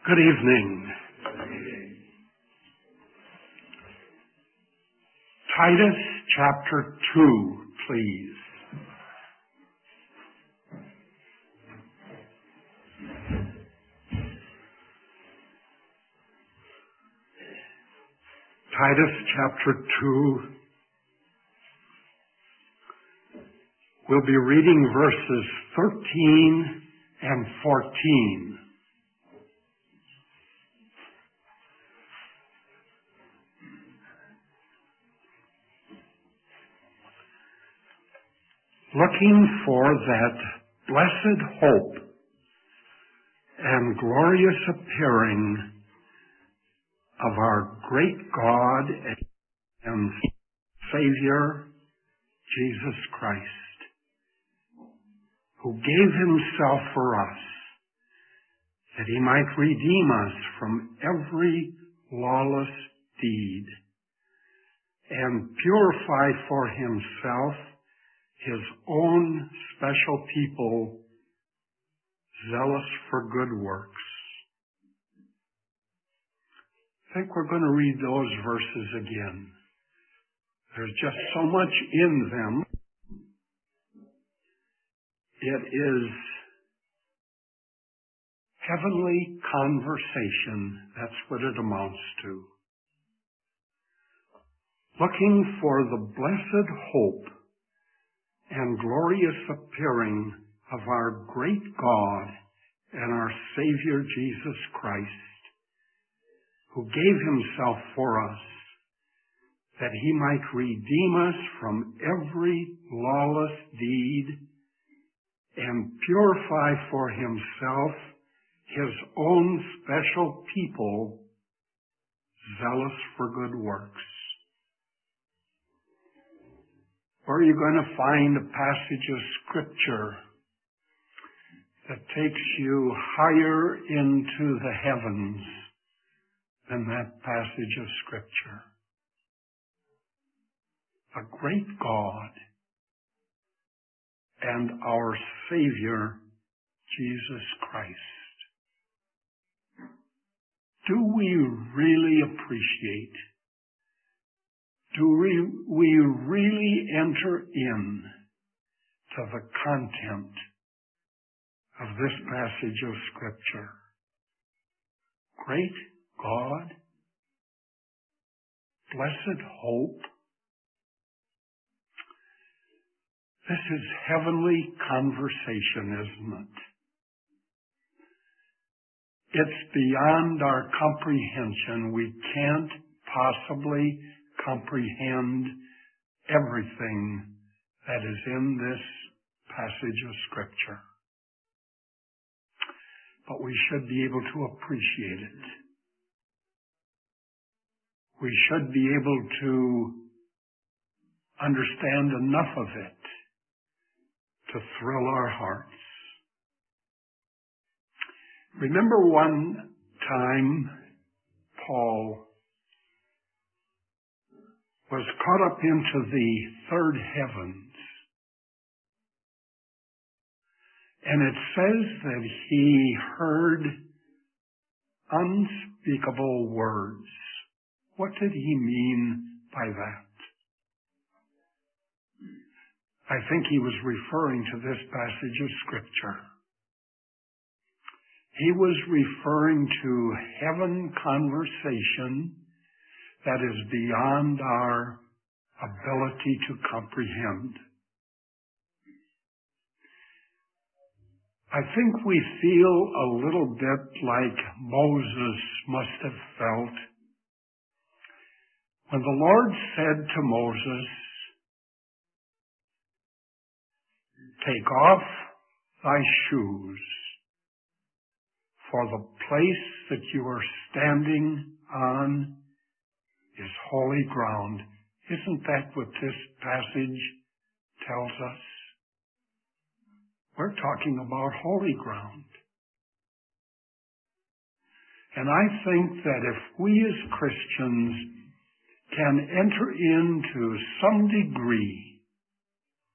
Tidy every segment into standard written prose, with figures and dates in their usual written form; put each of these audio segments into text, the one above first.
Good evening. Titus chapter 2, please. Titus chapter 2. We'll be reading verses 13 and 14. Looking for that blessed hope and glorious appearing of our great God and Savior, Jesus Christ, who gave himself for us, that he might redeem us from every lawless deed and purify for himself his own special people, zealous for good works. I think we're going to read those verses again. There's just so much in them. It is heavenly conversation. That's what it amounts to. Looking for the blessed hope and glorious appearing of our great God and our Savior Jesus Christ, who gave himself for us, that he might redeem us from every lawless deed and purify for himself his own special people, zealous for good works. Where are you going to find a passage of Scripture that takes you higher into the heavens than that passage of Scripture? A great God and our Savior, Jesus Christ. Do we really appreciate? Do we really enter in to the content of this passage of Scripture? Great God, blessed hope. This is heavenly conversation, isn't it? It's beyond our comprehension. We can't possibly comprehend everything that is in this passage of Scripture. But we should be able to appreciate it. We should be able to understand enough of it to thrill our hearts. Remember one time Paul was caught up into the third heavens. And it says that he heard unspeakable words. What did he mean by that? I think he was referring to this passage of Scripture. He was referring to heaven conversation that is beyond our ability to comprehend. I think we feel a little bit like Moses must have felt when the Lord said to Moses, "Take off thy shoes, for the place that you are standing on is holy ground." Isn't that what this passage tells us? We're talking about holy ground. And I think that if we as Christians can enter into some degree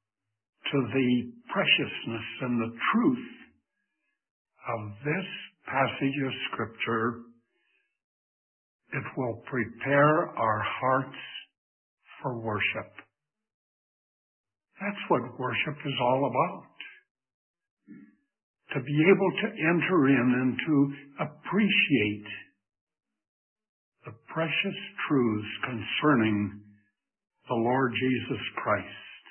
to the preciousness and the truth of this passage of Scripture, it will prepare our hearts for worship. That's what worship is all about. To be able to enter in and to appreciate the precious truths concerning the Lord Jesus Christ.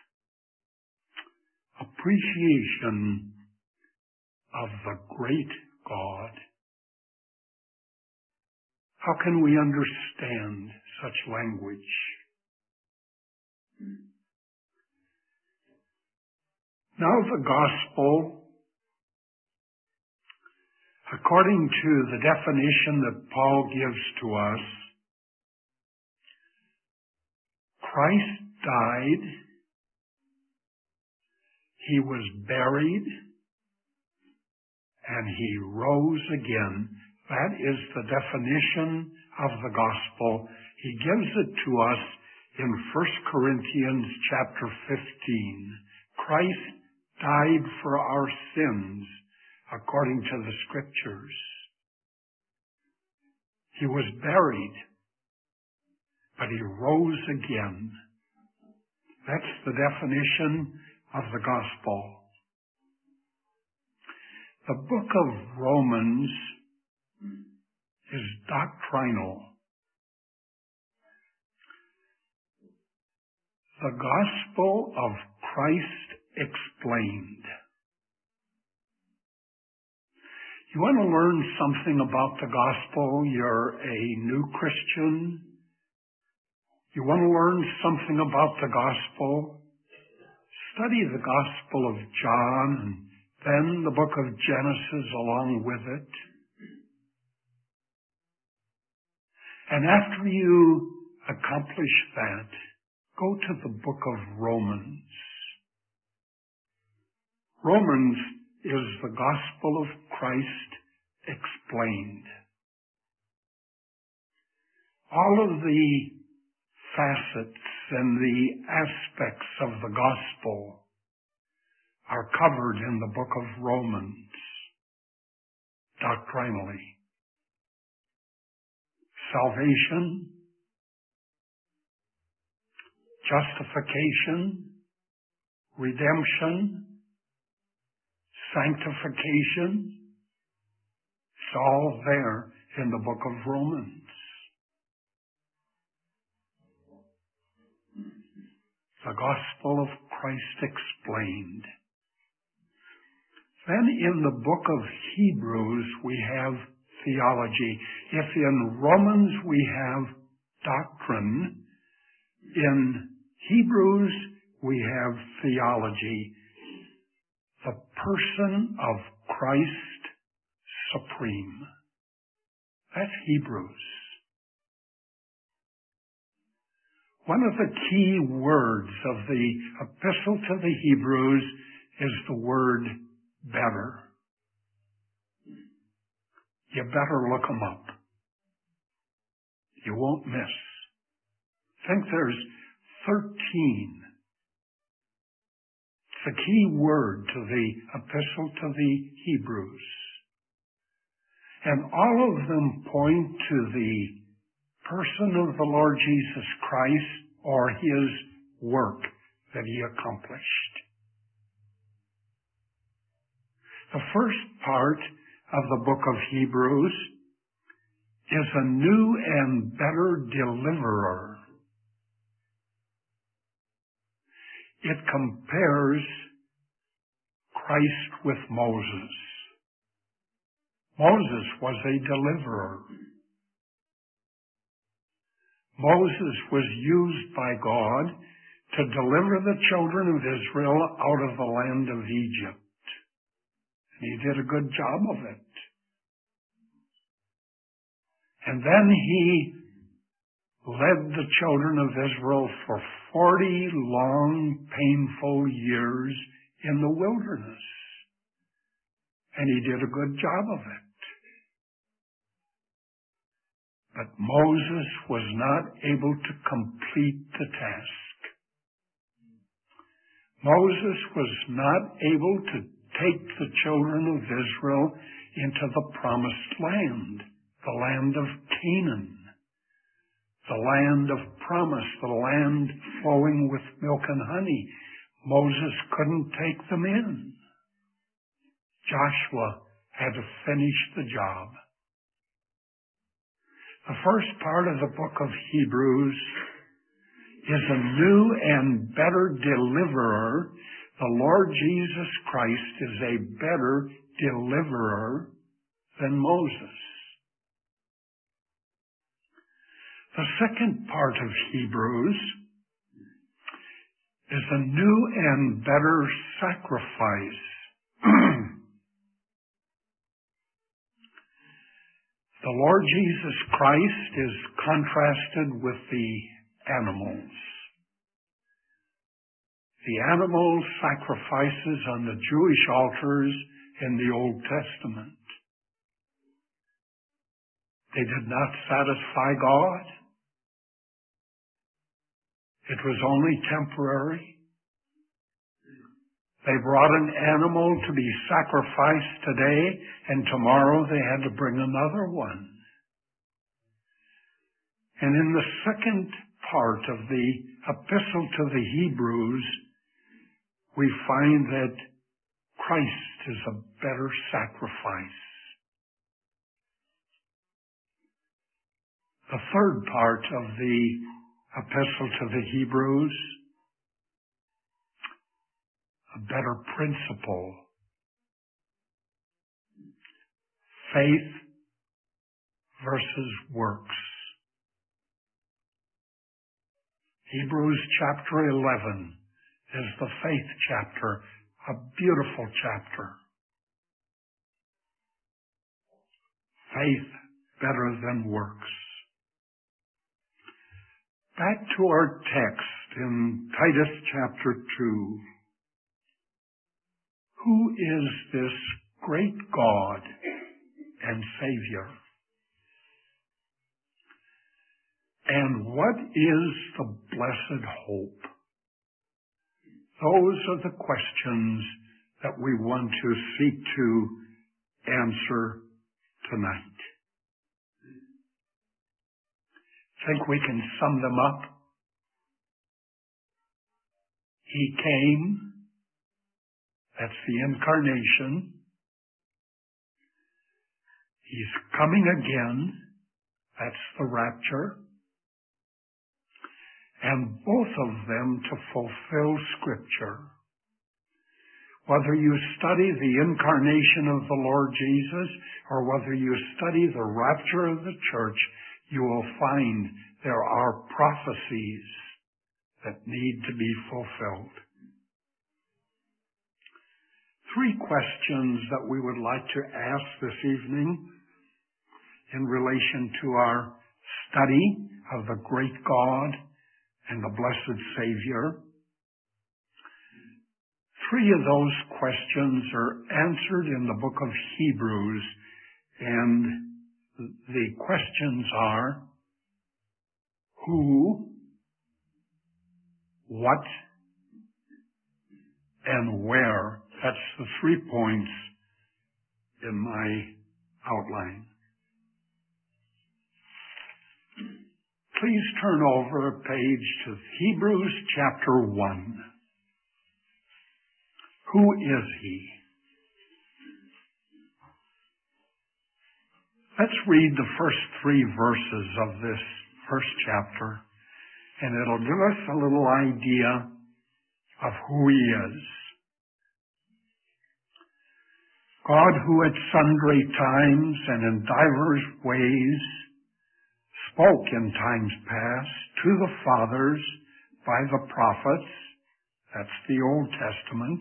Appreciation of the great God. How can we understand such language? Now the gospel, according to the definition that Paul gives to us, Christ died, he was buried, and he rose again. That is the definition of the gospel. He gives it to us in 1 Corinthians chapter 15. Christ died for our sins according to the Scriptures. He was buried, but he rose again. That's the definition of the gospel. The book of Romans is doctrinal. The gospel of Christ explained. You want to learn something about the gospel? You're a new Christian. You want to learn something about the gospel? Study the Gospel of John and then the book of Genesis along with it. And after you accomplish that, go to the book of Romans. Romans is the gospel of Christ explained. All of the facets and the aspects of the gospel are covered in the book of Romans doctrinally. Salvation, justification, redemption, sanctification, it's all there in the book of Romans. The gospel of Christ explained. Then in the book of Hebrews we have theology. If in Romans we have doctrine, in Hebrews we have theology. The person of Christ supreme. That's Hebrews. One of the key words of the epistle to the Hebrews is the word better. You better look them up. You won't miss. I think there's 13. It's a key word to the epistle to the Hebrews. And all of them point to the person of the Lord Jesus Christ or his work that he accomplished. The first part of the book of Hebrews is a new and better deliverer. It compares Christ with Moses. Moses was a deliverer. Moses was used by God to deliver the children of Israel out of the land of Egypt. And he did a good job of it. And then he led the children of Israel for 40 long, painful years in the wilderness. And he did a good job of it. But Moses was not able to complete the task. Moses was not able to take the children of Israel into the promised land, the land of Canaan, the land of promise, the land flowing with milk and honey. Moses couldn't take them in. Joshua had to finish the job. The first part of the book of Hebrews is a new and better deliverer. The Lord Jesus Christ is a better deliverer than Moses. The second part of Hebrews is a new and better sacrifice. The Lord Jesus Christ is contrasted with the animals. The animal sacrifices on the Jewish altars in the Old Testament. They did not satisfy God. It was only temporary. They brought an animal to be sacrificed today, and tomorrow they had to bring another one. And in the second part of the epistle to the Hebrews, we find that Christ is a better sacrifice. The third part of the epistle to the Hebrews, a better principle. Faith versus works. Hebrews chapter 11 is the faith chapter, a beautiful chapter. Faith better than works. Back to our text in Titus chapter 2. Who is this great God and Savior? And what is the blessed hope? Those are the questions that we want to seek to answer tonight. Think we can sum them up? He came. That's the incarnation. He's coming again. That's the rapture. And both of them to fulfill Scripture. Whether you study the incarnation of the Lord Jesus or whether you study the rapture of the church, you will find there are prophecies that need to be fulfilled. Three questions that we would like to ask this evening in relation to our study of the great God and the blessed Savior. Three of those questions are answered in the book of Hebrews, and the questions are: who, what, and where. That's the 3 points in my outline. Please turn over a page to Hebrews chapter 1. Who is He? Let's read the first 3 verses of this first chapter, and it'll give us a little idea of who He is. God, who at sundry times and in divers ways spoke in times past to the fathers by the prophets, that's the Old Testament,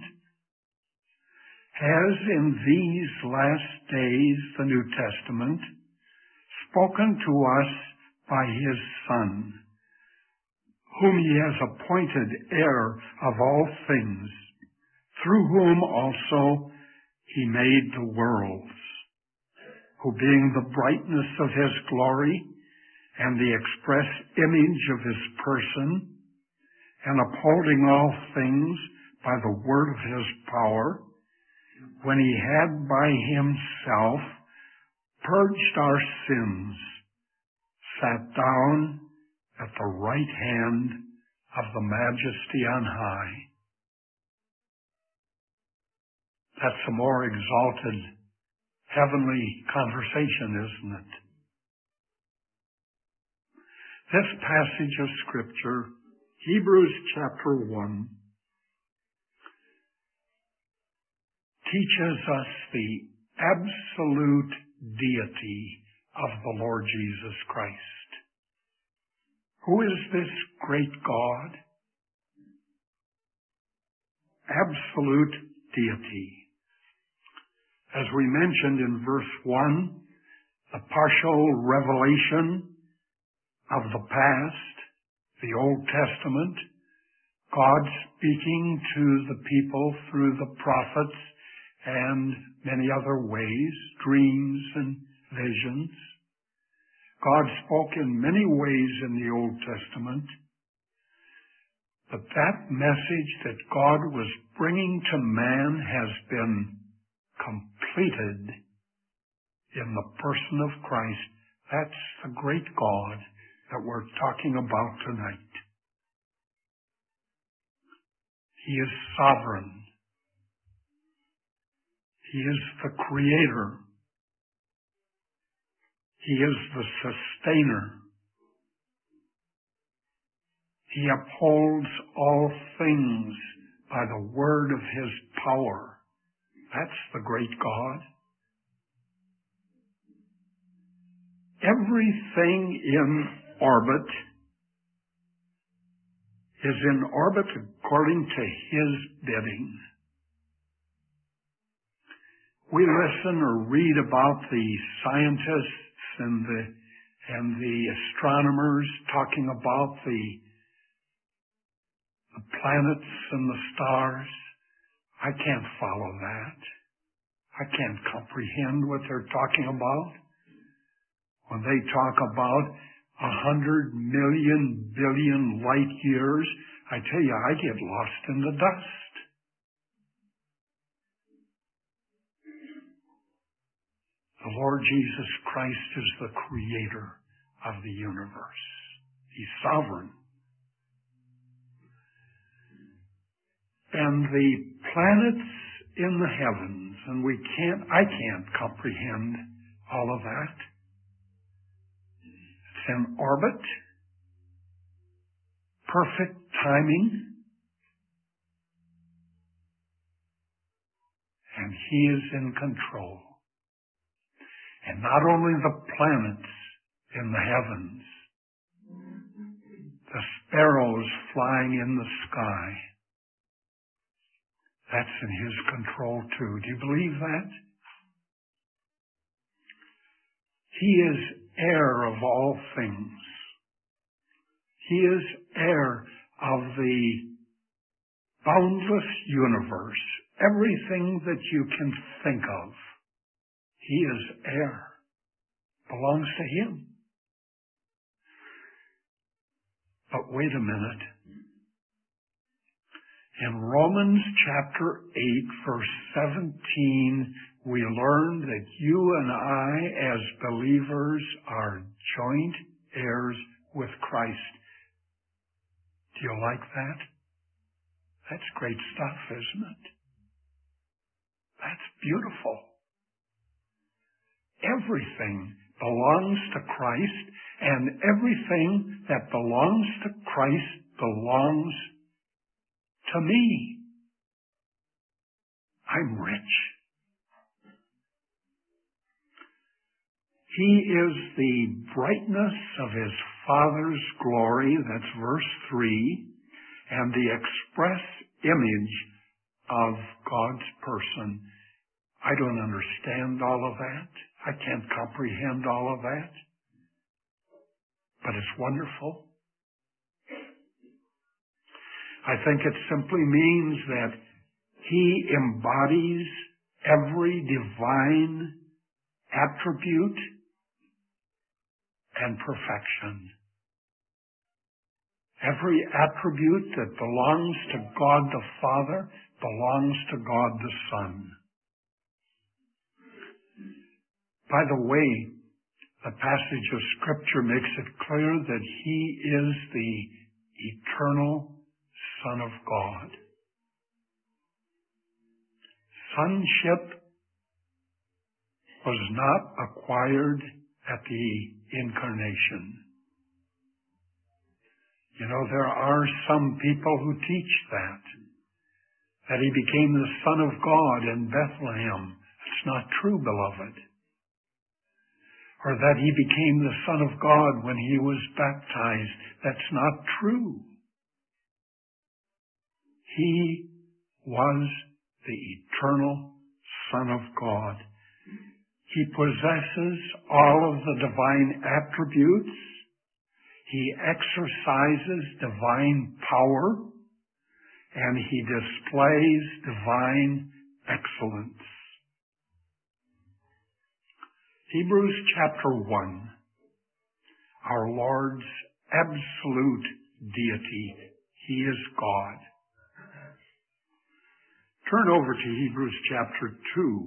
has in these last days, the New Testament, spoken to us by His Son, whom He has appointed heir of all things, through whom also He made the worlds, who being the brightness of His glory and the express image of His person, and upholding all things by the word of His power, when he had by himself purged our sins, sat down at the right hand of the Majesty on high. That's a more exalted heavenly conversation, isn't it? This passage of Scripture, Hebrews chapter 1, teaches us the absolute deity of the Lord Jesus Christ. Who is this great God? Absolute deity. As we mentioned in verse 1, the partial revelation of the past, the Old Testament, God speaking to the people through the prophets and many other ways, dreams and visions. God spoke in many ways in the Old Testament, but that message that God was bringing to man has been completed in the person of Christ. That's the great God that we're talking about tonight. He is sovereign. He is the creator. He is the sustainer. He upholds all things by the word of his power. That's the great God. Everything in orbit is in orbit according to his bidding. We listen or read about the scientists and the astronomers talking about the planets and the stars. I can't follow that. I can't comprehend what they're talking about. When they talk about 100 million billion light years, I tell you, I get lost in the dust. The Lord Jesus Christ is the creator of the universe. He's sovereign. And the planets in the heavens, and I can't comprehend all of that. It's in orbit, perfect timing, and he is in control. And not only the planets in the heavens, the sparrows flying in the sky, that's in his control too. Do you believe that? He is heir of all things. He is heir of the boundless universe. Everything that you can think of, he is heir. Belongs to him. But wait a minute. In Romans chapter 8, verse 17, we learn that you and I, as believers, are joint heirs with Christ. Do you like that? That's great stuff, isn't it? That's beautiful. Everything belongs to Christ, and everything that belongs to Christ belongs to me. I'm rich. He is the brightness of his Father's glory, that's verse 3, and the express image of God's person. I don't understand all of that. I can't comprehend all of that. But it's wonderful. I think it simply means that he embodies every divine attribute and perfection. Every attribute that belongs to God the Father belongs to God the Son. By the way, the passage of Scripture makes it clear that He is the eternal Son of God. Sonship was not acquired at the incarnation. You know, there are some people who teach that He became the Son of God in Bethlehem. It's not true, beloved. Or that He became the Son of God when He was baptized. That's not true. He was the eternal Son of God. He possesses all of the divine attributes. He exercises divine power, and He displays divine excellence. Hebrews chapter 1, our Lord's absolute deity. He is God. Turn over to Hebrews chapter 2.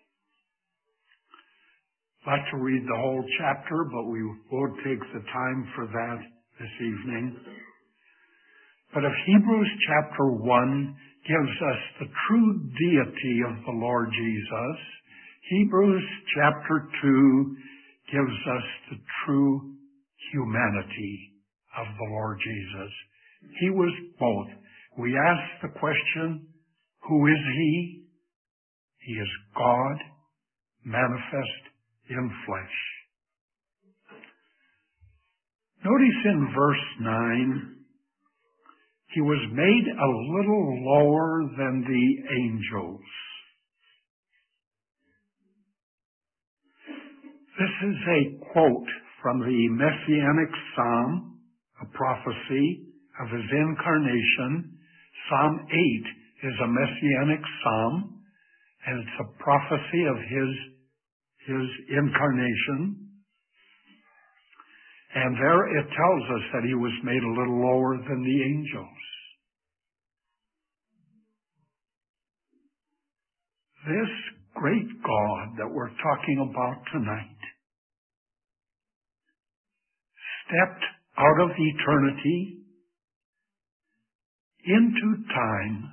I'd like to read the whole chapter, but we won't take the time for that this evening. But if Hebrews chapter 1 gives us the true deity of the Lord Jesus, Hebrews chapter 2 gives us the true humanity of the Lord Jesus. He was both. We ask the question, who is He? He is God manifest in flesh. Notice in verse 9, He was made a little lower than the angels. This is a quote from the Messianic Psalm, a prophecy of His incarnation. Psalm 8 is a Messianic Psalm, and it's a prophecy of His incarnation. And there it tells us that He was made a little lower than the angels. This great God that we're talking about tonight stepped out of eternity into time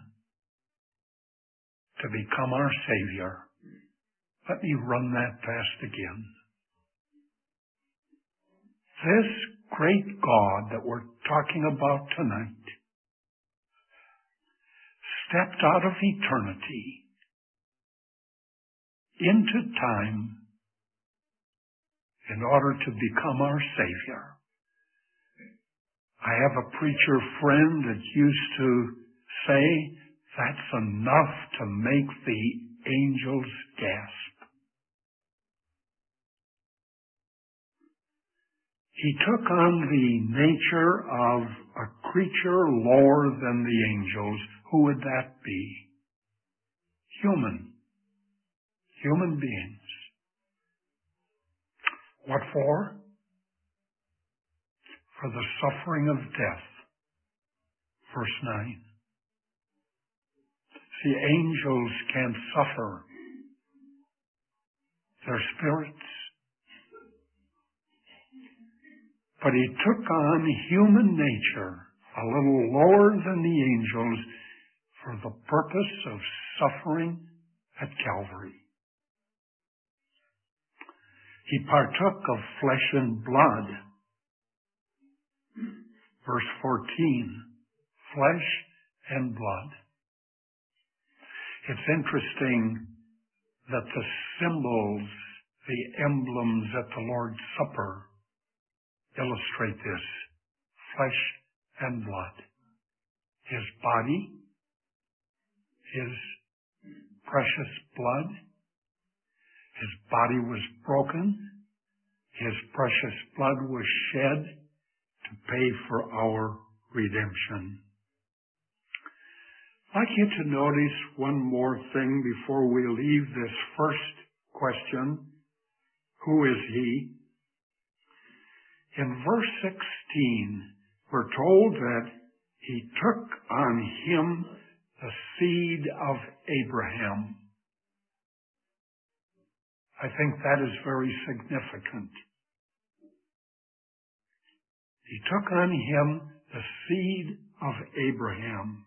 to become our Savior. Let me run that past again. This great God that we're talking about tonight stepped out of eternity into time in order to become our Savior. I have a preacher friend that used to say, that's enough to make the angels gasp. He took on the nature of a creature lower than the angels. Who would that be? Human. Human beings. What for? For the suffering of death. Verse 9. See, angels can't suffer. They're spirits. But He took on human nature, a little lower than the angels, for the purpose of suffering at Calvary. He partook of flesh and blood. Verse 14, flesh and blood. It's interesting that the symbols, the emblems at the Lord's Supper illustrate this. Flesh and blood. His body, His precious blood. His body was broken. His precious blood was shed to pay for our redemption. I'd like you to notice one more thing before we leave this first question. Who is He? In verse 16, we're told that He took on Him the seed of Abraham. I think that is very significant. He took on him the seed of Abraham.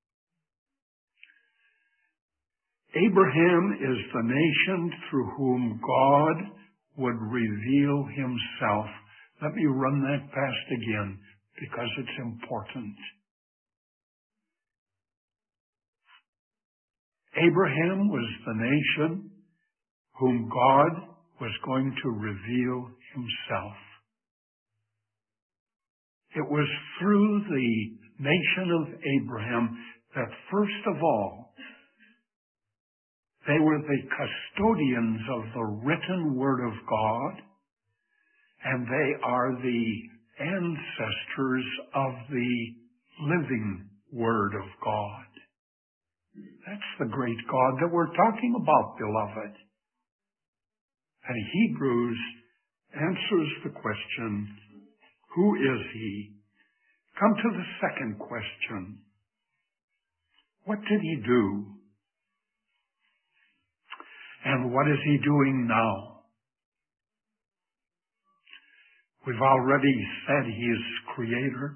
Abraham is the nation through whom God would reveal himself. Let me run that past again because it's important. Abraham was the nation whom God was going to reveal himself. It was through the nation of Abraham that first of all, they were the custodians of the written Word of God, and they are the ancestors of the living Word of God. That's the great God that we're talking about, beloved. And Hebrews answers the question, who is he? Come to the second question. What did he do? And what is he doing now? We've already said he is creator.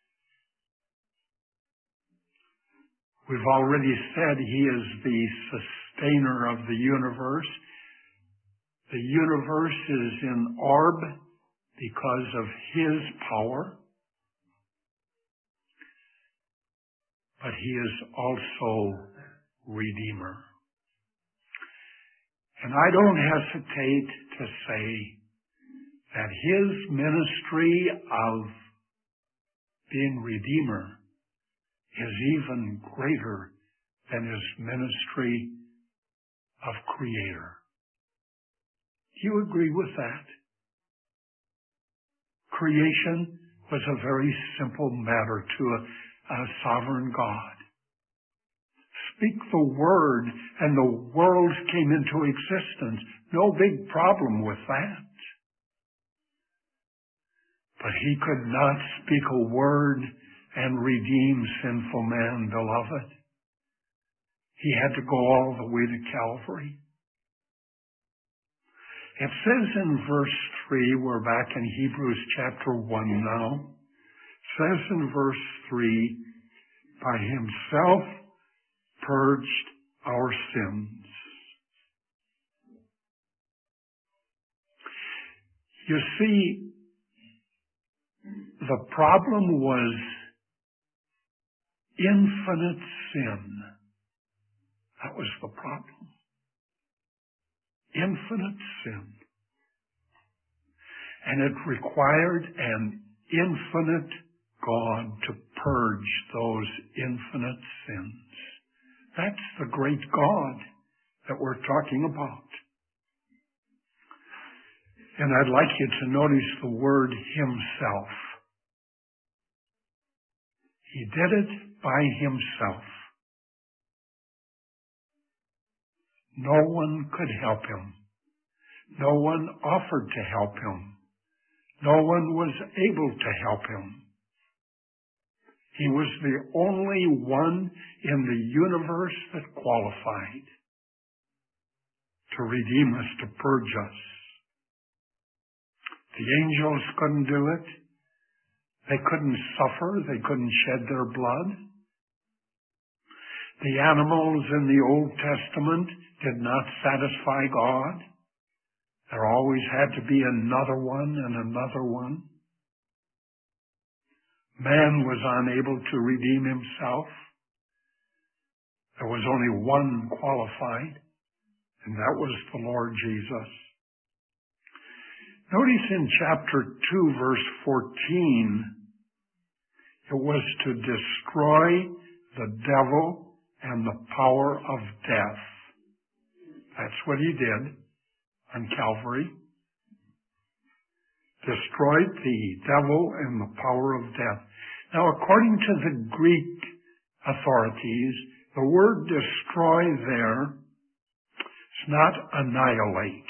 We've already said he is the sustainer of the universe. The universe is in orb because of his power. But he is also Redeemer. And I don't hesitate to say that his ministry of being Redeemer is even greater than his ministry of Creator. Do you agree with that? Creation was a very simple matter to a sovereign God. Speak the word and the world came into existence. No big problem with that. But he could not speak a word and redeem sinful man, beloved. He had to go all the way to Calvary. It says in verse 3, we're back in Hebrews chapter 1 now. It says in verse 3, by himself purged our sins. You see, the problem was infinite sin. That was the problem. Infinite sin. And it required an infinite God to purge those infinite sins. That's the great God that we're talking about. And I'd like you to notice the word himself. He did it by himself. No one could help him. No one offered to help him. No one was able to help him. He was the only one in the universe that qualified to redeem us, to purge us. The angels couldn't do it. They couldn't suffer. They couldn't shed their blood. The animals in the Old Testament did not satisfy God. There always had to be another one and another one. Man was unable to redeem himself. There was only one qualified, and that was the Lord Jesus. Notice in chapter 2, verse 14, it was to destroy the devil and the power of death. That's what he did on Calvary. Destroyed the devil and the power of death. Now, according to the Greek authorities, the word destroy there is not annihilate.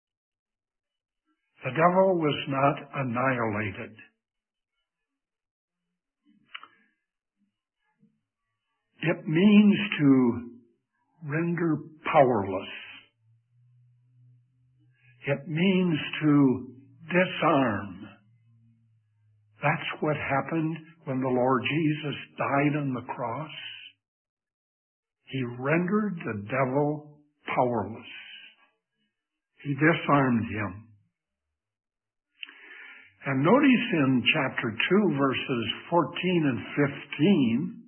The devil was not annihilated. It means to render powerless. It means to disarm. That's what happened when the Lord Jesus died on the cross. He rendered the devil powerless. He disarmed him. And notice in chapter 2, verses 14 and 15,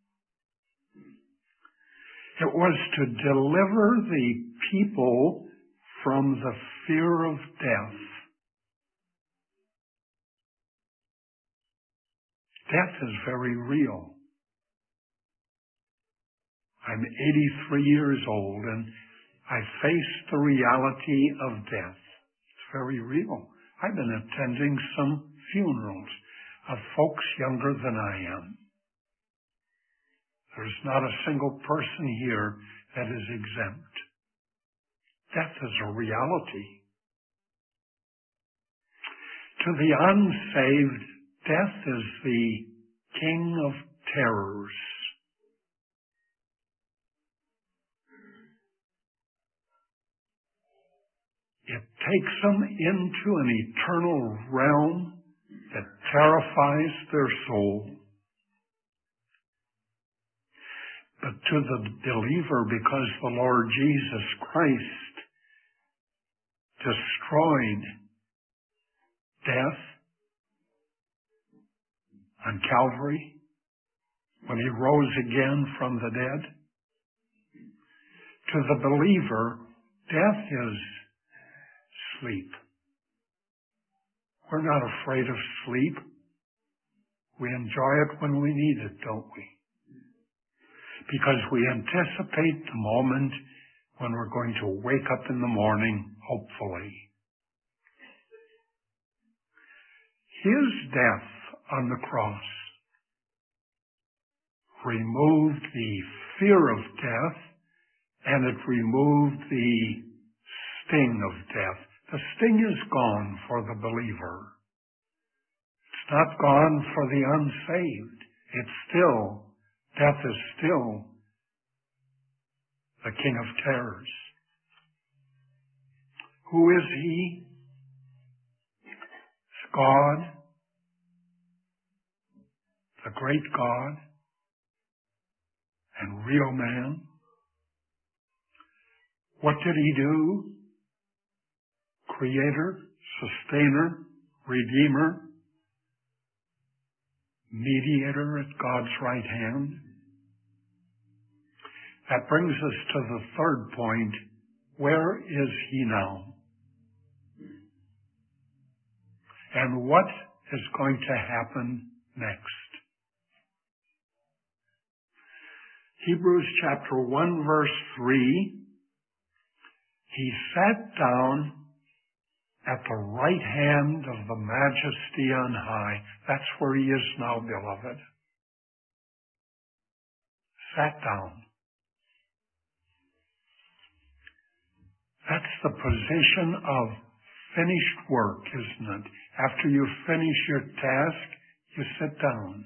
it was to deliver the people from the fear of death. Death is very real. I'm 83 years old and I face the reality of death. It's very real. I've been attending some funerals of folks younger than I am. There's not a single person here that is exempt. Death is a reality. To the unsaved, death is the king of terrors. It takes them into an eternal realm that terrifies their soul. But to the believer, because the Lord Jesus Christ destroyed death on Calvary when he rose again from the dead, to the believer, death is sleep. We're not afraid of sleep. We enjoy it when we need it, don't we? Because we anticipate the moment when we're going to wake up in the morning, hopefully. His death on the cross removed the fear of death, and it removed the sting of death. The sting is gone for the believer. It's not gone for the unsaved. Death is still the king of terrors. Who is he? It's God, the great God and real man. What did he do? Creator, sustainer, redeemer, mediator at God's right hand. That brings us to the third point. Where is he now? And what is going to happen next? Hebrews chapter 1 verse 3, he sat down at the right hand of the Majesty on high. That's where he is now, beloved. Sat down. That's the position of finished work, isn't it? After you finish your task, you sit down.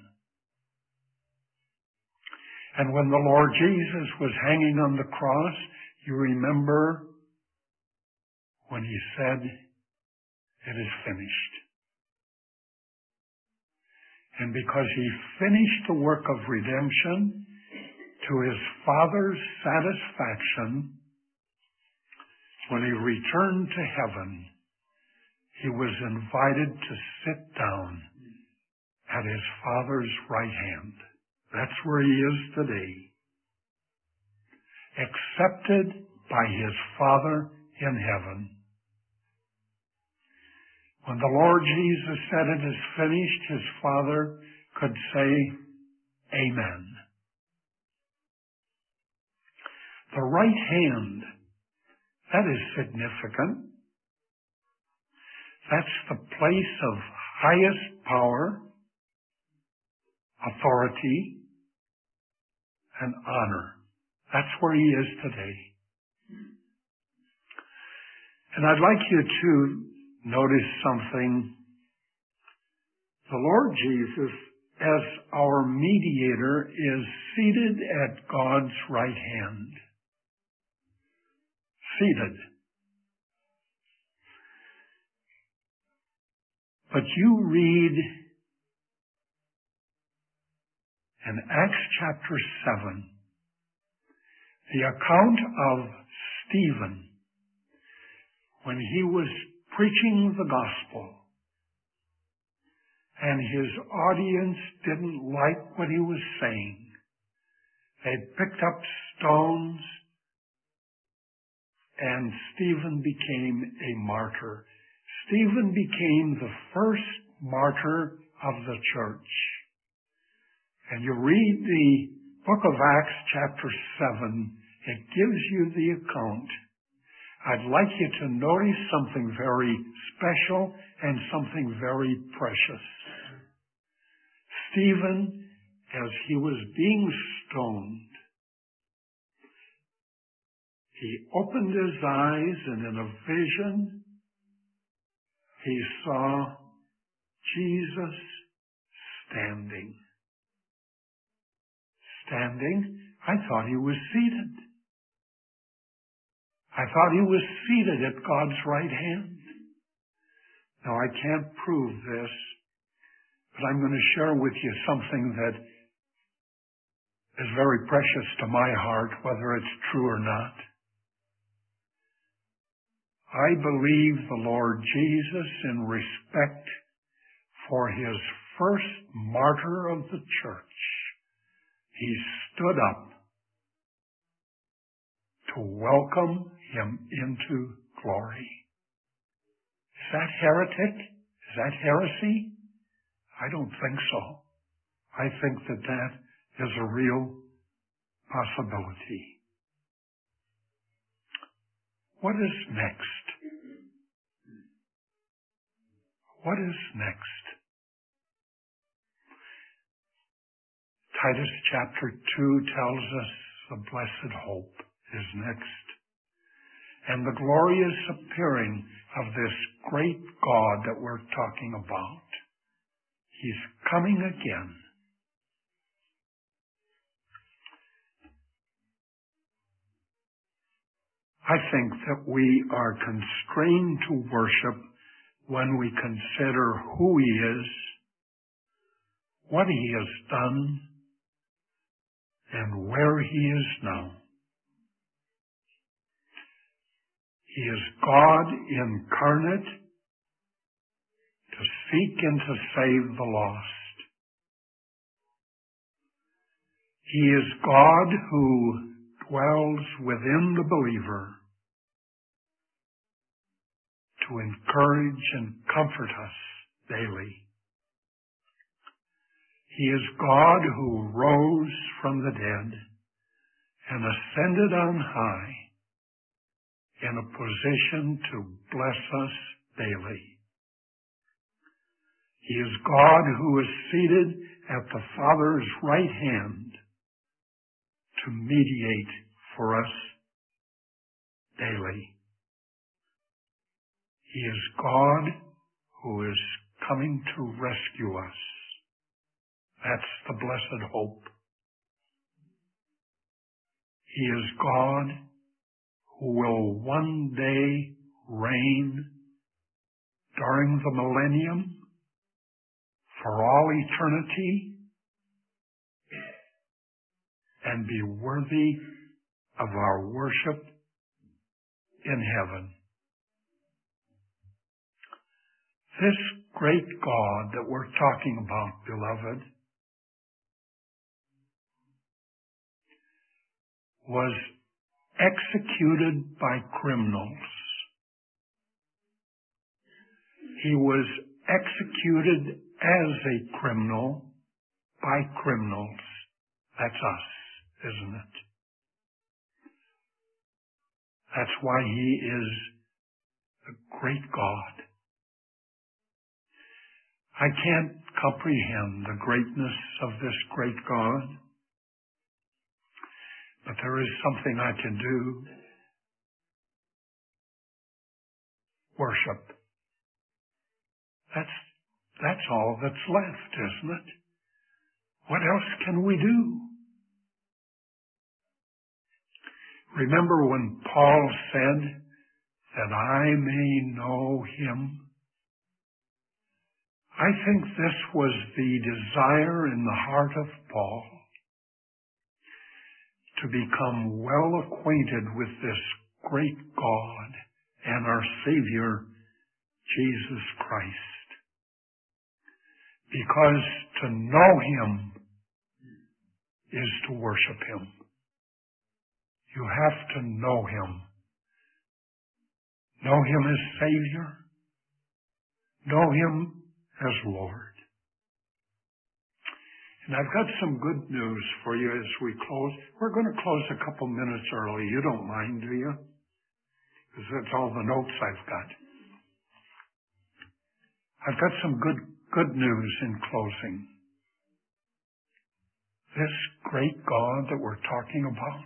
And when the Lord Jesus was hanging on the cross, you remember when he said, "It is finished." And because he finished the work of redemption to his Father's satisfaction, when he returned to heaven, he was invited to sit down at his Father's right hand. That's where he is today. Accepted by his Father in heaven. When the Lord Jesus said it is finished, his Father could say, Amen. The right hand, that is significant. That's the place of highest power, authority, and honor. That's where he is today. And I'd like you to notice something. The Lord Jesus, as our mediator, is seated at God's right hand. Seated. But you read in Acts chapter 7, the account of Stephen when he was preaching the gospel and his audience didn't like what he was saying. They picked up stones and Stephen became a martyr. Stephen became the first martyr of the church. And you read the book of Acts chapter 7, it gives you the account. I'd like you to notice something very special and something very precious. Stephen, as he was being stoned, he opened his eyes and in a vision, he saw Jesus standing. Standing? I thought he was seated. I thought he was seated at God's right hand. Now, I can't prove this, but I'm going to share with you something that is very precious to my heart, whether it's true or not. I believe the Lord Jesus, in respect for his first martyr of the church, he stood up to welcome him into glory. Is that heretic? Is that heresy? I don't think so. I think that that is a real possibility. What is next? What is next? Titus chapter 2 tells us the blessed hope is next. And the glorious appearing of this great God that we're talking about. He's coming again. I think that we are constrained to worship when we consider who he is, what he has done, and where he is now. He is God incarnate to seek and to save the lost. He is God who dwells within the believer to encourage and comfort us daily. He is God who rose from the dead and ascended on high in a position to bless us daily. He is God who is seated at the Father's right hand to mediate for us daily. He is God who is coming to rescue us. That's the blessed hope. He is God who will one day reign during the millennium for all eternity and be worthy of our worship in heaven. This great God that we're talking about, beloved, was executed by criminals. He was executed as a criminal by criminals. That's us, isn't it? That's why he is a great God. I can't comprehend the greatness of this great God, but there is something I can do. Worship. That's all that's left, isn't it? What else can we do? Remember when Paul said that I may know him I think this was the desire in the heart of Paul, to become well acquainted with this great God and our Savior, Jesus Christ. Because to know Him is to worship Him. You have to know Him. Know Him as Savior. Know Him as Lord. And I've got some good news for you as we close. We're going to close a couple minutes early. You don't mind, do you? Because that's all the notes I've got. I've got some good news in closing. This great God that we're talking about,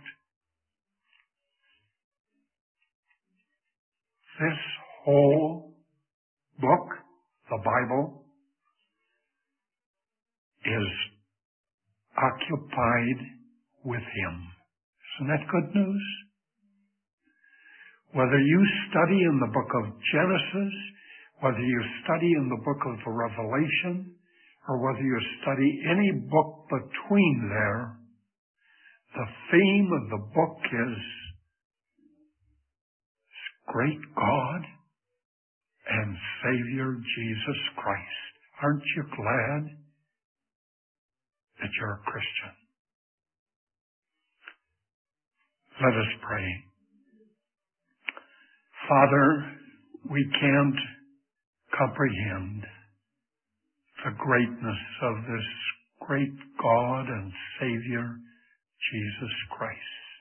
this whole book, the Bible, is occupied with Him. Isn't that good news? Whether you study in the book of Genesis, whether you study in the book of Revelation, or whether you study any book between there, the theme of the book is great God and Savior Jesus Christ. Aren't you glad that you're a Christian? Let us pray. Father, we can't comprehend the greatness of this great God and Savior, Jesus Christ.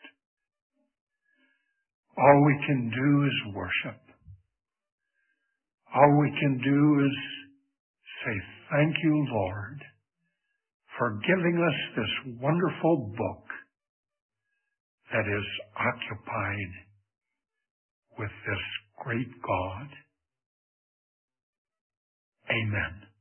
All we can do is worship. All we can do is say, thank you, Lord, for giving us this wonderful book that is occupied with this great God. Amen.